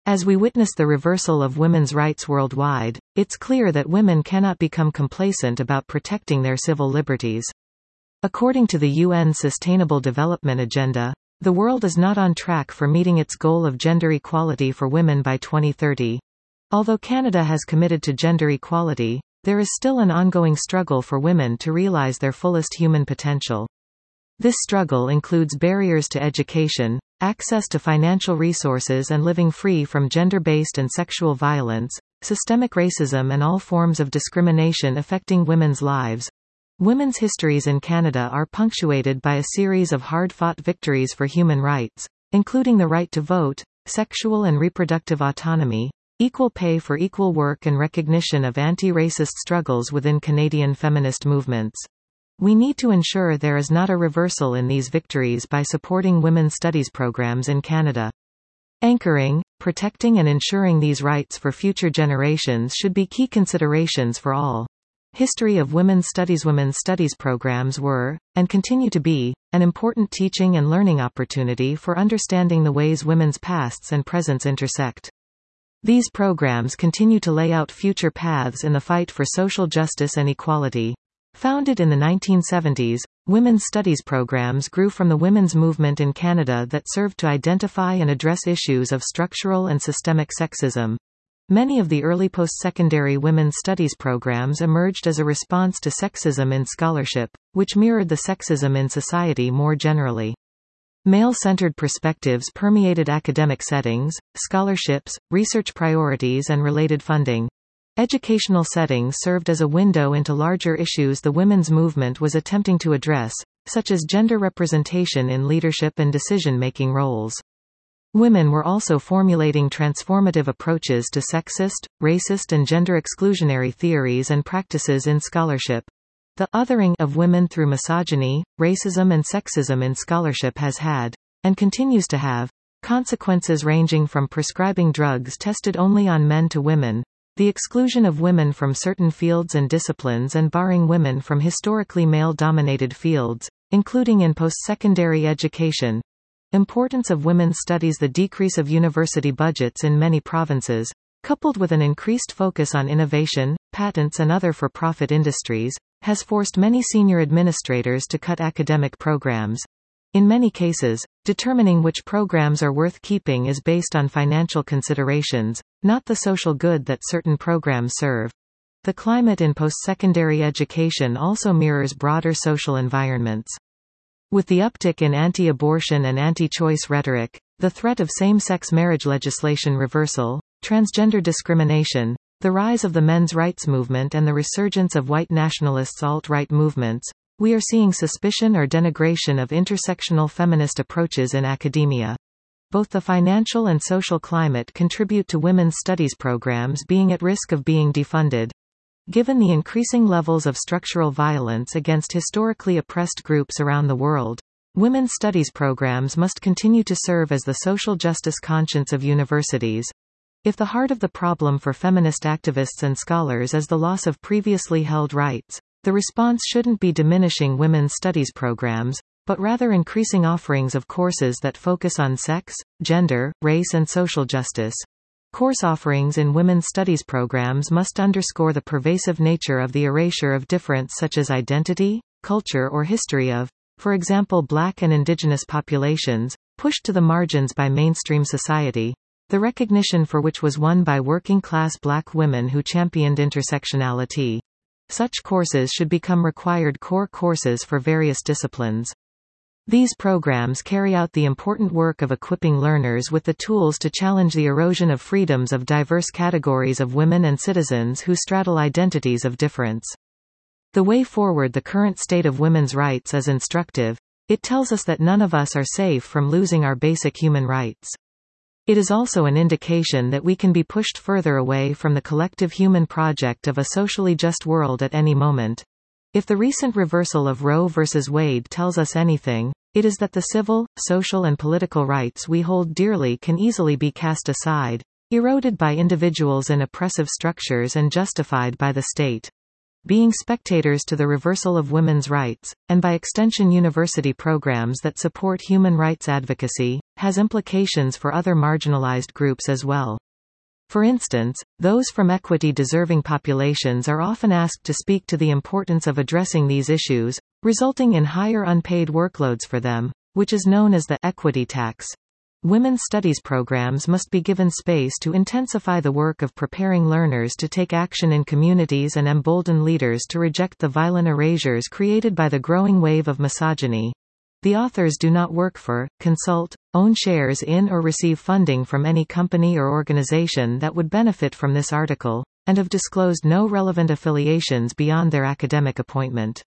As we witness the reversal of women's rights worldwide, it's clear that women cannot become complacent about protecting their civil liberties. According to the UN Sustainable Development Agenda, the world is not on track for meeting its goal of gender equality for women by 2030. Although Canada has committed to gender equality, there is still an ongoing struggle for women to realize their fullest human potential. This struggle includes barriers to education, access to financial resources and living free from gender-based and sexual violence, systemic racism and all forms of discrimination affecting women's lives. Women's histories in Canada are punctuated by a series of hard-fought victories for human rights, including the right to vote, sexual and reproductive autonomy, equal pay for equal work and recognition of anti-racist struggles within Canadian feminist movements. We need to ensure there is not a reversal in these victories by supporting women's studies programs in Canada. Anchoring, protecting and ensuring these rights for future generations should be key considerations for all. History of women's studies programs were, and continue to be, an important teaching and learning opportunity for understanding the ways women's pasts and presents intersect. These programs continue to lay out future paths in the fight for social justice and equality. Founded in the 1970s, women's studies programs grew from the women's movement in Canada that served to identify and address issues of structural and systemic sexism. Many of the early post-secondary women's studies programs emerged as a response to sexism in scholarship, which mirrored the sexism in society more generally. Male-centered perspectives permeated academic settings, scholarships, research priorities and related funding. Educational settings served as a window into larger issues the women's movement was attempting to address, such as gender representation in leadership and decision-making roles. Women were also formulating transformative approaches to sexist, racist and gender exclusionary theories and practices in scholarship. The othering of women through misogyny, racism and sexism in scholarship has had, and continues to have, consequences ranging from prescribing drugs tested only on men to women, the exclusion of women from certain fields and disciplines and barring women from historically male-dominated fields, including in post-secondary education. Importance of women's studies. The decrease of university budgets in many provinces, coupled with an increased focus on innovation, patents and other for-profit industries, has forced many senior administrators to cut academic programs. In many cases, determining which programs are worth keeping is based on financial considerations, not the social good that certain programs serve. The climate in post-secondary education also mirrors broader social environments. With the uptick in anti-abortion and anti-choice rhetoric, the threat of same-sex marriage legislation reversal, transgender discrimination, the rise of the men's rights movement and the resurgence of white nationalists' alt-right movements, we are seeing suspicion or denigration of intersectional feminist approaches in academia. Both the financial and social climate contribute to women's studies programs being at risk of being defunded. Given the increasing levels of structural violence against historically oppressed groups around the world, women's studies programs must continue to serve as the social justice conscience of universities. If the heart of the problem for feminist activists and scholars is the loss of previously held rights, the response shouldn't be diminishing women's studies programs, but rather increasing offerings of courses that focus on sex, gender, race and social justice. Course offerings in women's studies programs must underscore the pervasive nature of the erasure of difference such as identity, culture or history of, for example, Black and Indigenous populations, pushed to the margins by mainstream society, the recognition for which was won by working-class Black women who championed intersectionality. Such courses should become required core courses for various disciplines. These programs carry out the important work of equipping learners with the tools to challenge the erosion of freedoms of diverse categories of women and citizens who straddle identities of difference. The way forward. The current state of women's rights is instructive. It tells us that none of us are safe from losing our basic human rights. It is also an indication that we can be pushed further away from the collective human project of a socially just world at any moment. If the recent reversal of Roe v. Wade tells us anything, it is that the civil, social and political rights we hold dearly can easily be cast aside, eroded by individuals in oppressive structures and justified by the state. Being spectators to the reversal of women's rights, and by extension university programs that support human rights advocacy, has implications for other marginalized groups as well. For instance, those from equity-deserving populations are often asked to speak to the importance of addressing these issues, resulting in higher unpaid workloads for them, which is known as the equity tax. Women's studies programs must be given space to intensify the work of preparing learners to take action in communities and embolden leaders to reject the violent erasures created by the growing wave of misogyny. The authors do not work for, consult, own shares in or receive funding from any company or organization that would benefit from this article, and have disclosed no relevant affiliations beyond their academic appointment.